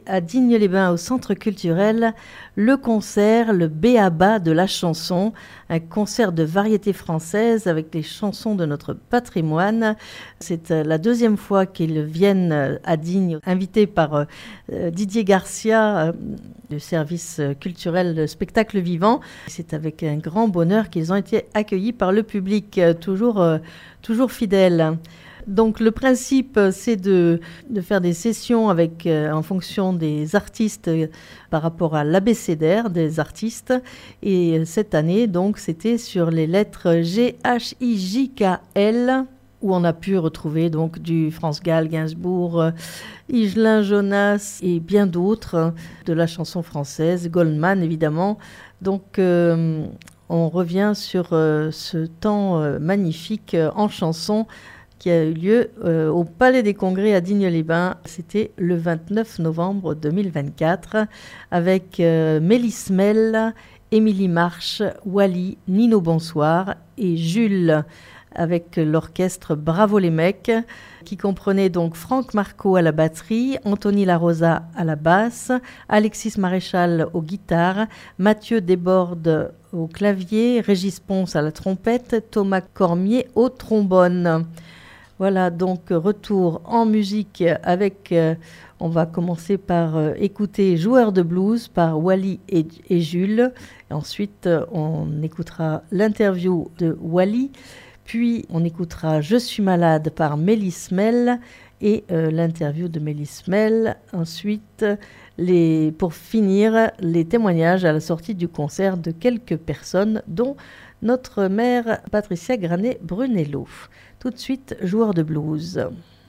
À Digne-les-Bains, au Centre culturel, le concert, le B.A.B.A. de la chanson, un concert de variété française avec les chansons de notre patrimoine. C'est la deuxième fois qu'ils viennent à Digne, invités par Didier Garcia du service culturel de spectacle vivant. C'est avec un grand bonheur qu'ils ont été accueillis par le public, toujours fidèle. Donc le principe, c'est de faire des sessions en fonction des artistes par rapport à l'abécédaire des artistes. Et cette année, donc, c'était sur les lettres G, H, I, J, K, L, où on a pu retrouver donc du France Gall, Gainsbourg, Higelin, Jonas et bien d'autres de la chanson française, Goldman évidemment. Donc on revient sur ce temps magnifique en chanson qui a eu lieu au Palais des Congrès à Digne-les-Bains. C'était le 29 novembre 2024 avec Mélisse Mel, Émilie Marche, Wally, Nino Bonsoir et Jules avec l'orchestre Bravo les mecs qui comprenait donc Franck Marco à la batterie, Anthony Larosa à la basse, Alexis Maréchal aux guitares, Mathieu Desbordes au clavier, Régis Ponce à la trompette, Thomas Cormier au trombone. Voilà, donc retour en musique avec, on va commencer par écouter Joueur de blues par Wally et Jules. Et ensuite, on écoutera l'interview de Wally. Puis, on écoutera Je suis malade par Mélisse Mel et l'interview de Mélisse Mel. Ensuite, pour finir, les témoignages à la sortie du concert de quelques personnes, dont notre mère Patricia Granet-Brunello. Tout de suite, Joueur de blues.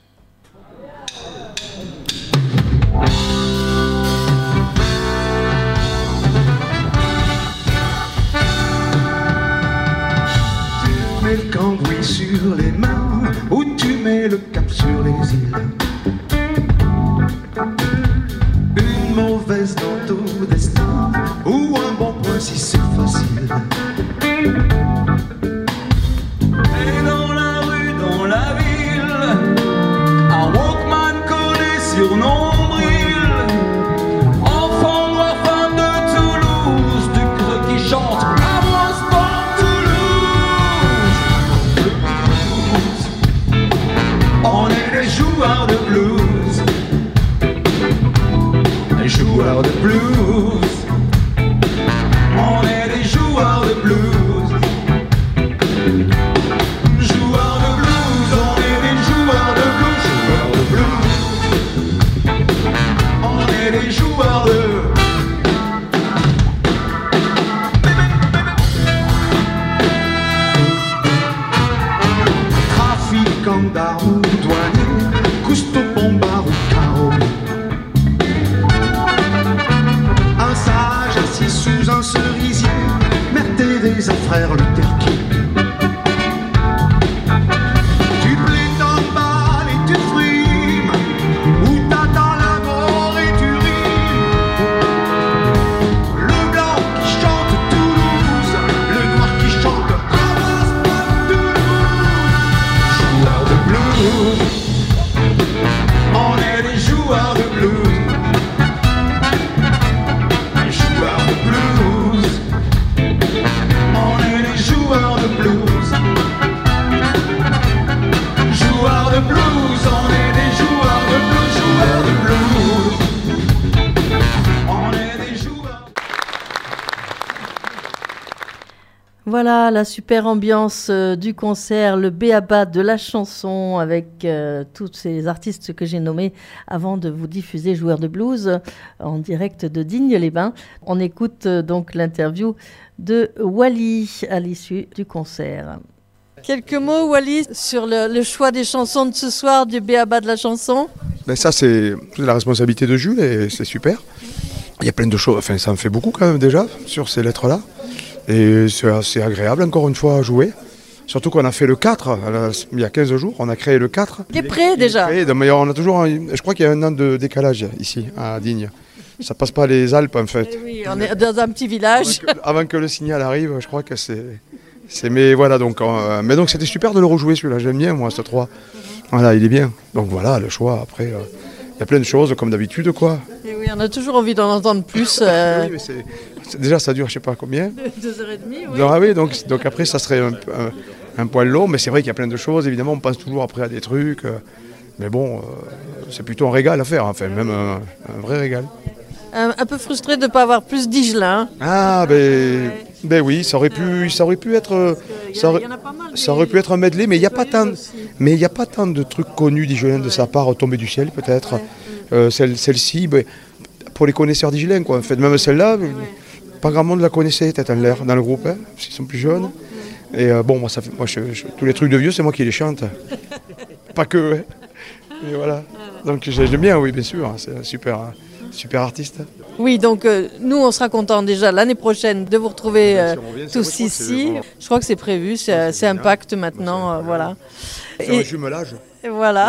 Tu mets le cambouis sur les mains ou tu mets le cap sur les îles. Une mauvaise dans ton destin ou un bon point si c'est facile. Et dans la rue, dans la ville, un Walkman collé sur nombril. Enfant noir, femme de Toulouse, du creux qui chante Avance pour Toulouse. On est des joueurs de blues, des joueurs de blues. On est des joueurs de blues. Gendarme ou douanier, cousteau, bombard ou carreau. Un sage assis sous un cerisier, Mère Thérèse à frère Luther King. Tu plais t'emballes et tu frimes, ou t'attends la mort et tu rimes. Le blanc qui chante Toulouse, le noir qui chante Avance pour Toulouse. Joueur de blues, on est des joueurs de blues. Des joueurs de blues, on est des joueurs de blues. Joueurs de blues, on est des joueurs de blues. Joueurs de blues, on est des joueurs. Voilà la super ambiance du concert, le B.A.B.A. de la chanson avec tous ces artistes que j'ai nommés avant de vous diffuser Joueurs de blues en direct de Digne-les-Bains. On écoute donc l'interview de Wally à l'issue du concert. Quelques mots, Wally, sur le choix des chansons de ce soir du B.A.B.A. de la chanson. Ben ça, c'est la responsabilité de Jules et c'est super. Il y a plein de choses, enfin ça me fait beaucoup quand même déjà sur ces lettres-là. Et c'est assez agréable encore une fois à jouer. Surtout qu'on a fait le 4, il y a 15 jours, on a créé le 4. Il est prêt déjà. Mais on a toujours, je crois qu'il y a 1 an de décalage ici à Digne. Ça passe pas les Alpes en fait. Et oui, on est dans un petit village. Avant que le signal arrive, je crois que c'est mais voilà donc. Mais donc c'était super de le rejouer celui-là, j'aime bien moi ce 3. Voilà, il est bien. Donc voilà, le choix après, il y a plein de choses comme d'habitude, quoi. Et oui, on a toujours envie d'en entendre plus. Oui, mais déjà, ça dure, je sais pas combien. 2h30, oui. Ah oui, donc après, ça serait un poil long, mais c'est vrai qu'il y a plein de choses. Évidemment, on pense toujours après à des trucs. Mais bon, c'est plutôt un régal à faire, enfin, même un vrai régal. Un peu frustré de ne pas avoir plus d'Igelin. Ah, ben oui, ça aurait pu être. Ça aurait pu être un medley, mais il n'y a pas tant de trucs connus d'Igelin de sa part, Tombé du ciel peut-être. Celle-ci, pour les connaisseurs d'Igelin, quoi. En fait, même celle-là, pas grand monde la connaissait, tête en l'air, dans le groupe, hein, parce qu'ils sont plus jeunes. Et bon, moi, tous les trucs de vieux, c'est moi qui les chante. Pas que, hein. Et voilà. Donc j'aime bien, oui, bien sûr, hein, c'est un super artiste. Oui, donc nous, on sera contents déjà l'année prochaine de vous retrouver tous ici. Je crois que c'est prévu, c'est Impact maintenant, voilà. C'est un jumelage. Et voilà.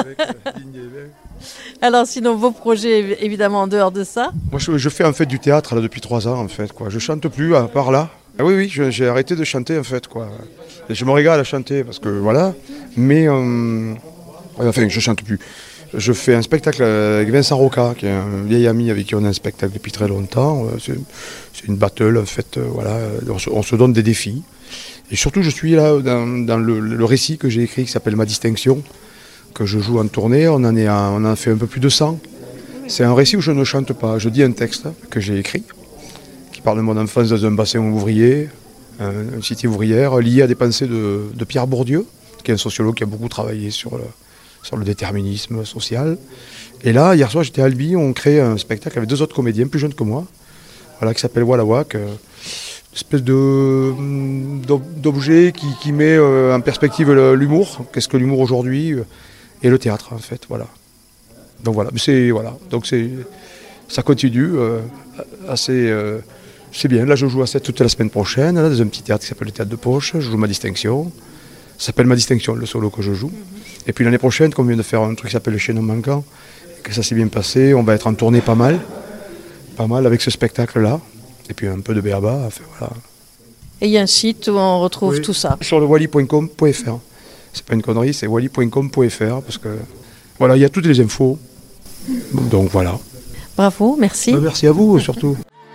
Alors sinon, vos projets, évidemment, en dehors de ça? Moi, je fais en fait du théâtre là, depuis 3 ans, en fait, quoi. Je chante plus, à part là. Ah oui, j'ai arrêté de chanter, en fait, quoi. Et je me régale à chanter, parce que voilà. Mais, enfin, je chante plus. Je fais un spectacle avec Vincent Roca, qui est un vieil ami avec qui on a un spectacle depuis très longtemps. C'est une battle, en fait, voilà. On se donne des défis. Et surtout, je suis là dans le récit que j'ai écrit, qui s'appelle Ma Distinction, que je joue en tournée. On en a fait un peu plus de 100. C'est un récit où je ne chante pas. Je dis un texte que j'ai écrit, qui parle de mon enfance dans un bassin ouvrier, une cité ouvrière, lié à des pensées de Pierre Bourdieu, qui est un sociologue qui a beaucoup travaillé sur le déterminisme social. Et là, hier soir, j'étais à Albi, on crée un spectacle avec 2 autres comédiens plus jeunes que moi, voilà, qui s'appelle Wallawak, une espèce d'objet qui met en perspective l'humour, qu'est-ce que l'humour aujourd'hui, et le théâtre, en fait, voilà. Donc voilà, ça continue assez... c'est bien, là je joue à 7 toute la semaine prochaine, là, dans un petit théâtre qui s'appelle le Théâtre de Poche, je joue Ma Distinction. Ça s'appelle Ma Distinction, le solo que je joue. Et puis l'année prochaine, comme on vient de faire un truc qui s'appelle Le Chaînon Manquant, et que ça s'est bien passé, on va être en tournée pas mal avec ce spectacle-là. Et puis un peu de béaba, enfin, voilà. Et il y a un site où on retrouve tout ça. Sur le wally.com.fr. C'est pas une connerie, c'est wally.com.fr, parce que voilà, il y a toutes les infos. Donc voilà. Bravo, merci. Merci à vous surtout.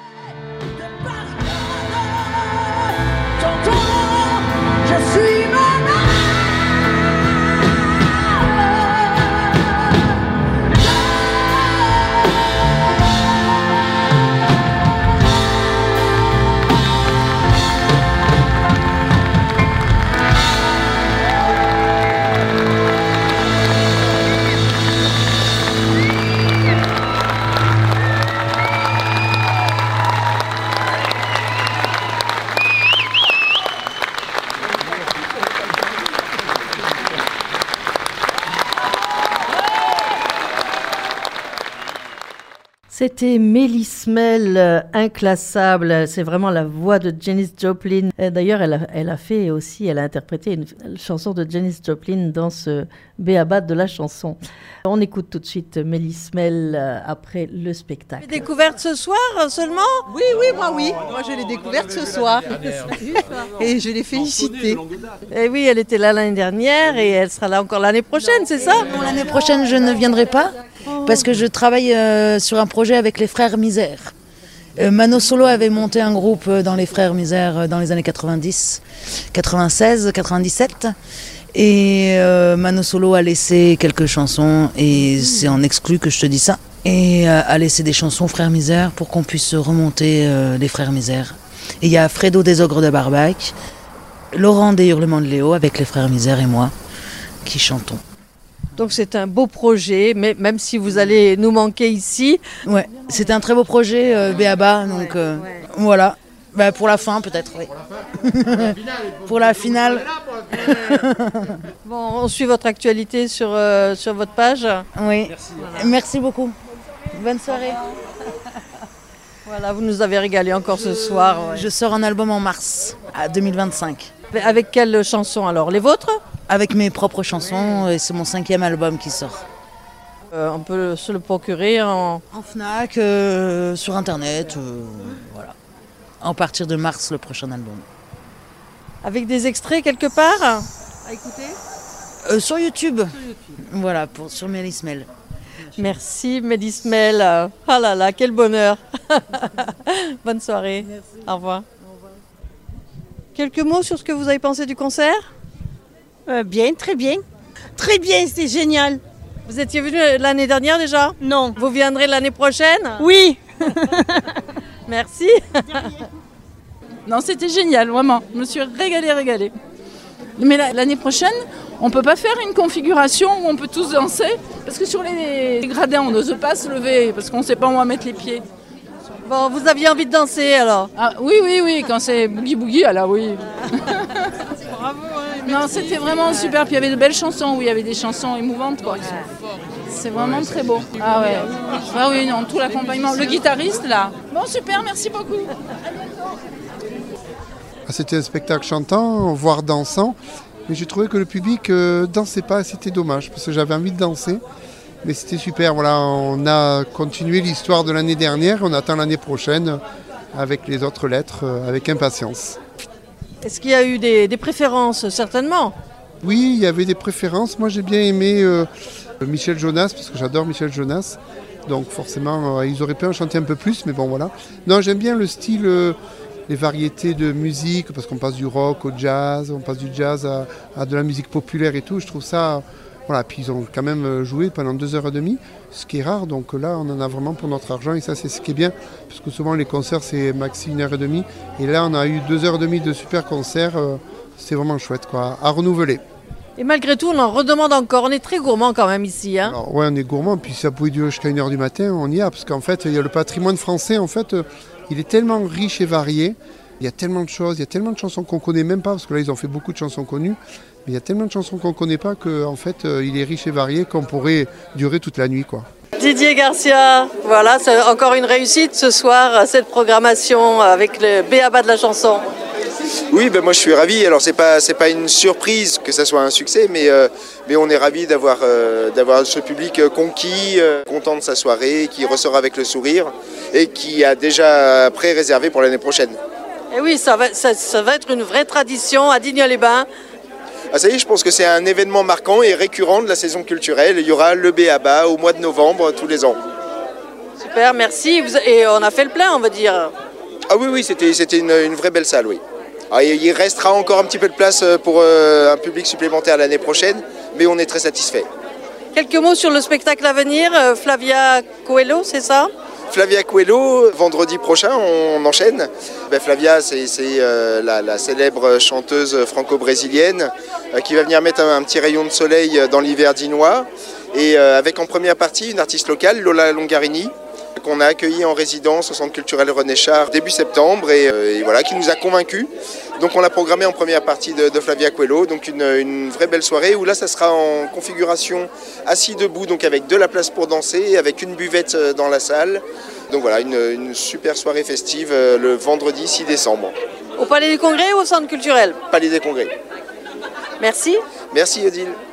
C'était Mélismel, inclassable. C'est vraiment la voix de Janis Joplin. D'ailleurs, elle a interprété une chanson de Janis Joplin dans ce béaba de la chanson. On écoute tout de suite Mélismel après le spectacle. Découverte ce soir seulement? Oui, moi je l'ai découverte ce soir. Et je l'ai félicitée. Et oui, elle était là l'année dernière et elle sera là encore l'année prochaine, c'est ça? Non, l'année prochaine, je ne viendrai pas parce que je travaille sur un projet avec les Frères Misère. Mano Solo avait monté un groupe dans les Frères Misère dans les années 90, 96, 97. Et Mano Solo a laissé quelques chansons, et c'est en exclu que je te dis ça, et a laissé des chansons Frères Misère pour qu'on puisse remonter les Frères Misère. Et il y a Fredo des Ogres de Barbac, Laurent des Hurlements de Léo avec les Frères Misère et moi qui chantons. Donc c'est un beau projet, mais même si vous allez nous manquer ici. Ouais, c'est un très beau projet, Béaba, donc voilà. Bah, pour la fin peut-être, oui. Pour la finale. Bon, on suit votre actualité sur votre page. Oui, merci beaucoup. Bonne soirée. Voilà, vous nous avez régalé encore ce soir. Ouais. Je sors un album en mars 2025. Avec quelles chansons alors? Les vôtres? Avec mes propres chansons, et c'est mon 5e album qui sort. On peut se le procurer en Fnac, sur internet, voilà. À partir de mars, le prochain album. Avec des extraits quelque part à écouter? Sur YouTube. Voilà, sur Mélismel. Merci Médismel. Ah là là, quel bonheur. Bonne soirée. Merci. Au revoir. Quelques mots sur ce que vous avez pensé du concert? Bien, très bien. Très bien, c'était génial. Vous étiez venu l'année dernière déjà? Non. Vous viendrez l'année prochaine? Oui. Merci. Non, c'était génial, vraiment. Je me suis régalée. Mais l'année prochaine, on ne peut pas faire une configuration où on peut tous danser, parce que sur les gradins, on n'ose pas se lever, parce qu'on ne sait pas où on va mettre les pieds. Bon, vous aviez envie de danser alors? Ah, oui, quand c'est boogie, alors oui. Bravo. Non, c'était vraiment super. Puis il y avait de belles chansons, il y avait des chansons émouvantes, quoi. C'est vraiment très beau. Ah ouais. Ah oui, non, tout l'accompagnement. Le guitariste, là. Bon, super, merci beaucoup. C'était un spectacle chantant, voire dansant. Mais j'ai trouvé que le public dansait pas, c'était dommage, parce que j'avais envie de danser. Mais c'était super, voilà, on a continué l'histoire de l'année dernière, on attend l'année prochaine avec les autres lettres, avec impatience. Est-ce qu'il y a eu des préférences, certainement? Oui, il y avait des préférences. Moi, j'ai bien aimé Michel Jonas, parce que j'adore Michel Jonas. Donc forcément, ils auraient pu en chanter un peu plus, mais bon, voilà. Non, j'aime bien le style, les variétés de musique, parce qu'on passe du rock au jazz, on passe du jazz à de la musique populaire et tout. Je trouve ça... Voilà, puis ils ont quand même joué pendant 2h30, ce qui est rare, donc là on en a vraiment pour notre argent et ça c'est ce qui est bien, parce que souvent les concerts c'est maxi 1h30 et là on a eu 2h30 de super concerts, c'est vraiment chouette quoi, à renouveler. Et malgré tout on en redemande encore, on est très gourmand quand même ici. Hein. Alors, ouais, on est gourmand, puis ça pouvait durer jusqu'à 1h du matin, on y a, parce qu'en fait il y a le patrimoine français, en fait il est tellement riche et varié, il y a tellement de choses, il y a tellement de chansons qu'on ne connaît même pas, parce que là ils ont fait beaucoup de chansons connues. Mais il y a tellement de chansons qu'on ne connaît pas qu'en fait, il est riche et varié qu'on pourrait durer toute la nuit, quoi. Didier Garcia, voilà, c'est encore une réussite ce soir, cette programmation avec le B.A.B.A. de la chanson. Oui, ben moi je suis ravi. Alors c'est pas une surprise que ça soit un succès, mais on est ravi d'avoir ce public conquis, content de sa soirée, qui ressort avec le sourire et qui a déjà pré-réservé pour l'année prochaine. Et oui, ça va être une vraie tradition à Digne-les-Bains. Ah, ça y est, je pense que c'est un événement marquant et récurrent de la saison culturelle. Il y aura le B.A.B.A. au mois de novembre tous les ans. Super, merci. Et on a fait le plein, on va dire. Ah oui, c'était une vraie belle salle, oui. Alors, il restera encore un petit peu de place pour un public supplémentaire l'année prochaine, mais on est très satisfait. Quelques mots sur le spectacle à venir, Flavia Coelho, c'est ça? Flavia Coelho, vendredi prochain, on enchaîne. Flavia, c'est la célèbre chanteuse franco-brésilienne qui va venir mettre un petit rayon de soleil dans l'hiver dinois. Et avec en première partie une artiste locale, Lola Longarini, qu'on a accueillie en résidence au Centre culturel René Char début septembre et voilà, qui nous a convaincus. Donc on l'a programmé en première partie de Flavia Coelho, donc une vraie belle soirée où là ça sera en configuration assis debout, donc avec de la place pour danser, avec une buvette dans la salle. Donc voilà, une super soirée festive le vendredi 6 décembre. Au Palais du Congrès ou au Centre culturel? Palais des Congrès. Merci. Merci Odile.